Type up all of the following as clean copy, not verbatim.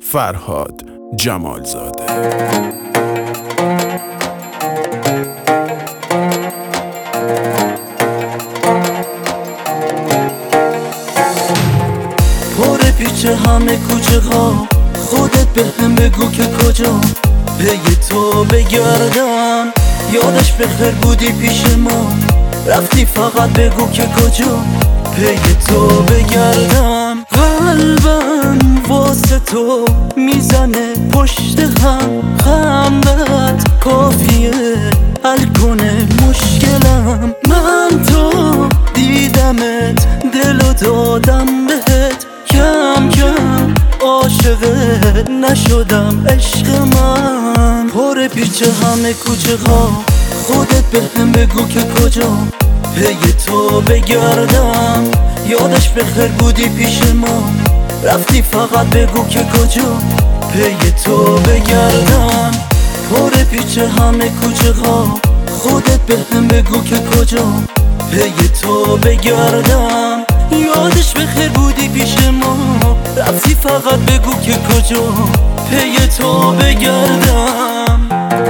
فرهاد جمالزاده. پر پیچه همه کوچه ها، خودت به هم بگو که کجا پی تو بگردم. یادش بخیر بودی پیش ما، رفتی فقط بگو که کجا پی تو بگردم. قلبم واسه تو میزنه پشت هم، خندت کافیه حل کنه مشکلم. من تو دیدمت دلو دادم بهت، کم کم عاشقت نشدم عشق من. پر پیچه همه کوچه ها، خودت به هم بگو که کجا پی تو بگردم. یادش بخیر بودی پیش ما، رفتی فقط بگو که کجا پی تو بگردم. پر پیچه همه کوچه ها، خودت به هم بگو که کجا پی تو بگردم. یادش بخیر بودی پیش ما، رفتی فقط بگو که کجا پی تو بگردم.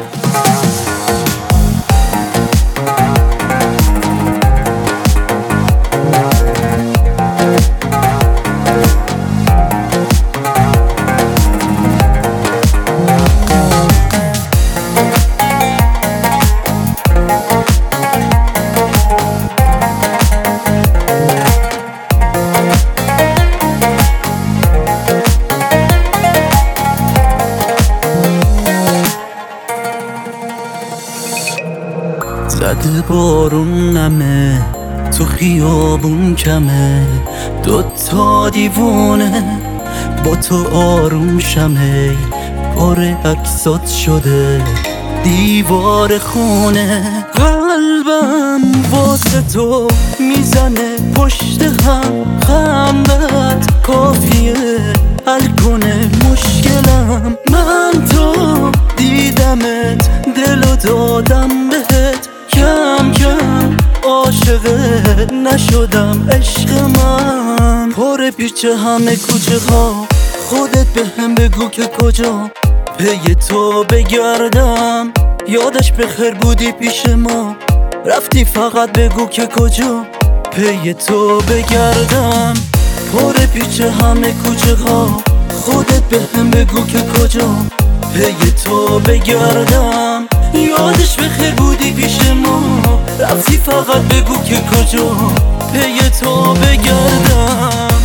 زده بارون نمه، تو خیابون کمه، دوتا دیوونه با تو آروم شمه. پر عکسات شده دیوار خونه، قلبم واسه تو میزنه پشت هم، خندت کافیه حل کنه مشکلم. من تو دیدمت دلو دادم بهت، کم کم عاشقت نشدم عشق من. پر پیچه همه کوچه ها، خودت به هم بگو که کجا پی تو بگردم. یادش بخیر بودی پیش ما، رفتی فقط بگو که کجا پی تو بگردم. پر پیچه همه کوچه ها، خودت به هم بگو که کجا پی تو بگردم. یادش بخیر بودی پیش ما، رفتی فقط بگو که کجا پی تو بگردم.